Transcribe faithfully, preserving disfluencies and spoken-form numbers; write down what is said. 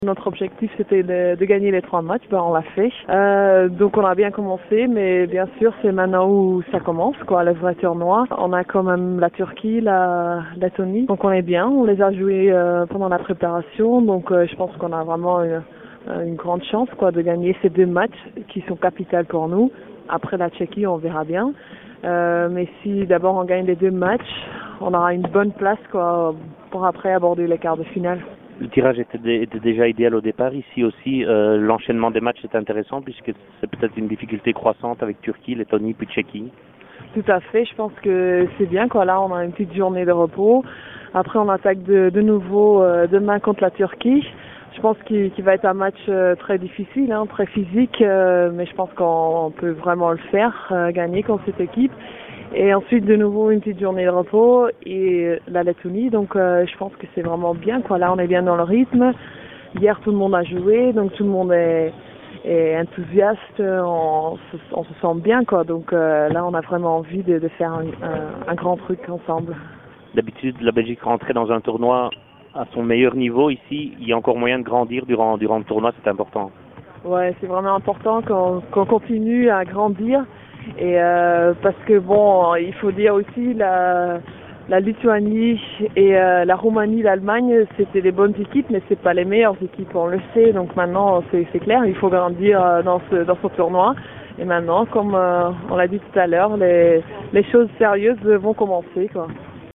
Notre objectif c'était de, de gagner les trois matchs, ben, on l'a fait. Euh, donc on a bien commencé, mais bien sûr c'est maintenant où ça commence, quoi, le vrai tournoi. On a quand même la Turquie, la Lettonie, donc on est bien. On les a joués euh, pendant la préparation, donc euh, je pense qu'on a vraiment une, une grande chance, quoi, de gagner ces deux matchs qui sont capitaux pour nous. Après la Tchéquie, on verra bien. Euh, mais si d'abord on gagne les deux matchs, on aura une bonne place, quoi, pour après aborder les quarts de finale. Le tirage était, dé, était déjà idéal au départ. Ici aussi, euh, l'enchaînement des matchs est intéressant puisque c'est peut-être une difficulté croissante avec Turquie, Lettonie puis Tchéquie. Tout à fait, je pense que c'est bien, quoi. Là, on a une petite journée de repos. Après, on attaque de, de nouveau euh, demain contre la Turquie. Je pense qu'il, qu'il va être un match euh, très difficile, hein, très physique, euh, mais je pense qu'on peut vraiment le faire, euh, gagner contre cette équipe. Et ensuite, de nouveau, une petite journée de repos et la Lettonie. Donc, euh, je pense que c'est vraiment bien, quoi. Là, on est bien dans le rythme. Hier, tout le monde a joué, donc tout le monde est, est enthousiaste. On se, on se sent bien, quoi. Donc euh, là, on a vraiment envie de, de faire un, un, un grand truc ensemble. D'habitude, la Belgique rentrait dans un tournoi à son meilleur niveau. Ici, il y a encore moyen de grandir durant, durant le tournoi. C'est important. Ouais, c'est vraiment important qu'on, qu'on continue à grandir. Et euh, parce que bon, il faut dire aussi la, la Lituanie et euh, la Roumanie, l'Allemagne, c'était des bonnes équipes, mais c'est pas les meilleures équipes, on le sait. Donc maintenant, c'est, c'est clair, il faut grandir dans ce dans ce tournoi. Et maintenant, comme euh, on l'a dit tout à l'heure, les les choses sérieuses vont commencer, quoi.